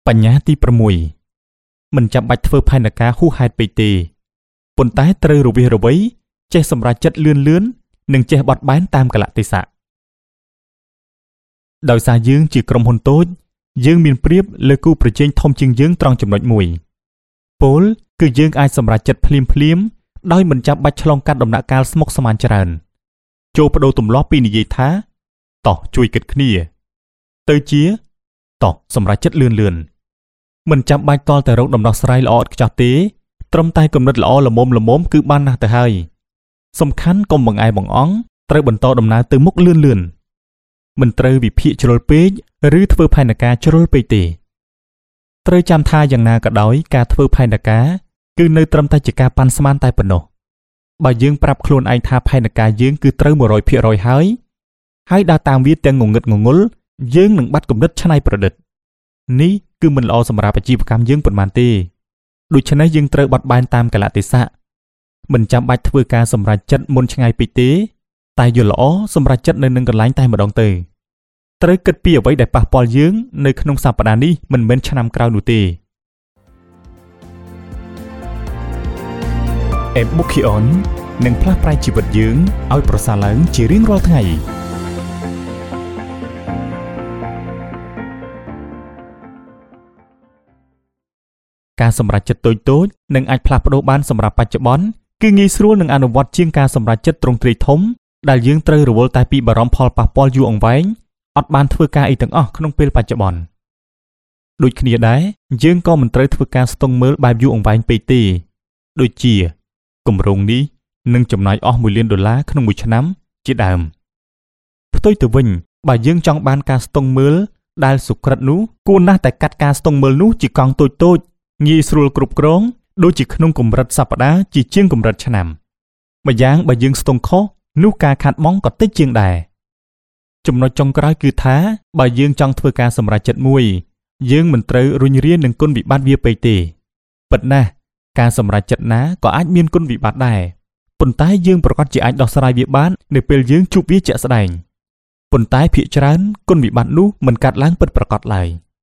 បញ្ញាទី6មិនចាំបាច់ធ្វើផែនការហួសហេតុពេកទេប៉ុន្តែត្រូវរវាសរវៃចេះសម្រេចចិត្តលឿននិងចេះបត់បែនតាមកលៈទេសៈដោយសារយើងជាក្រុមហ៊ុនតូចយើងមានប្រៀបលើគូប្រជែងធំជាងយើងត្រង់ចំណុចមួយពោលគឺយើងអាចសម្រេចចិត្តភ្លាមដោយមិនចាំបាច់ឆ្លងកាត់ដំណាក់កាលស្មុគស្មាញច្រើនចូលបដូរទម្លាប់ពីនិយាយថាតោះជួយគិតគ្នាទៅជាតោះសម្រេចចិត្តលឿនមិនចាំបាច់តល់តែរកដំណោះស្រាយល្អឥតខ្ចោះទេត្រឹមតែគំនិតល្អល្មមគឺបានណាស់ទៅហើយសំខាន់កុំបង្អែបង្អង់ត្រូវបន្តដំណើរទៅមុខលឿនមិនត្រូវវិភាគជ្រុលពេកឬធ្វើផែនការជ្រុលពេកទេត្រូវចាំថាយ៉ាងណាក៏ដោយការធ្វើផែនការគឺនៅត្រឹមតែជាការប៉ាន់ស្មានតែប៉ុណ្ណោះបើយើងប្រាប់ខ្លួនឯងថាផែនការយើងគឺត្រូវ 100% ហើយដើរតាមវាទាំងងងឹតងងុលយើងនឹងបាត់គំនិតច្នៃប្រឌិតនេះគឺមិនល្អសម្រាប់អាជីវកម្មយើងប៉ុន្មានទេដូច្នេះយើងត្រូវបត់បែនតាមកលៈទេសៈមិនចាំបាច់ធ្វើការសម្រេចចិត្តមុនឆ្ងាយពេកទេតែយល់ល្អសម្រេចចិត្តនៅនឹងកន្លែងតែម្ដងទៅត្រូវគិតពីអ្វីដែលប៉ះពាល់យើងនៅក្នុងសប្តាហ៍នេះមិនមែនឆ្នាំក្រោយនោះទេEbookyon នឹងផ្លាស់ប្រែជីវិតយើងឲ្យប្រសើរឡើងជារៀងរាល់ថ្ងៃការសម្រេចចិត្តតូចនឹងអាចផ្លាស់ប្ដូរបានសម្រាប់បច្ចុប្បន្នគឺងាយស្រួលនឹងអនុវត្តជាងការសម្រេចចិត្តទ្រង់ទ្រាយធំដែលយើងត្រូវរវល់តែពីបារម្ភផលប៉ះពាល់យូរអង្វែងអត់បានធ្វើការអីទាំងអស់ក្នុងពេលបច្ចុប្បន្នដូចគ្នាដែរយើងក៏មិនត្រូវធ្វើការស្ទង់មើលបែបយូរអង្វែងពេកទេដូចជាគម្រោងនេះនឹងចំណាយអស់$1 លានក្នុងមួយឆ្នាំជាដើមផ្ទុយទៅវិញបើយើងចង់បានការស្ទង់មើលដែលសុក្រិតនោះគួរណាស់តែកាត់ការស្ទង់មើលនោះជាកង់តូចងាយស្រួលគ្រប់គ្រងដូចជាក្នុងកម្រិតសប្តាហ៍ជាជាងកម្រិតឆ្នាំម្យ៉ាងបើយើងស្ទង់ខុសនោះការខាតបង់ក៏តិចជាងដែរចំណុចចុងក្រោយគឺថាបើយើងចង់ធ្វើការសម្រេចចិត្តមួយយើងមិនត្រូវរុញរានឹងគុណវិបត្តិវាពេកទេពិតណាស់ការសម្រេចចិត្តណាក៏អាចមានគុណវិបត្តិដែរប៉ុន្តែយើងប្រកាសជាអាចដោះស្រាយវាបាននៅពេលយើងជួបវាជាក់ស្ដែងប៉ុន្តែភាគច្រើនគុណវិបត្តិនោះមិនកើតឡើងពិតប្រាកដឡើយ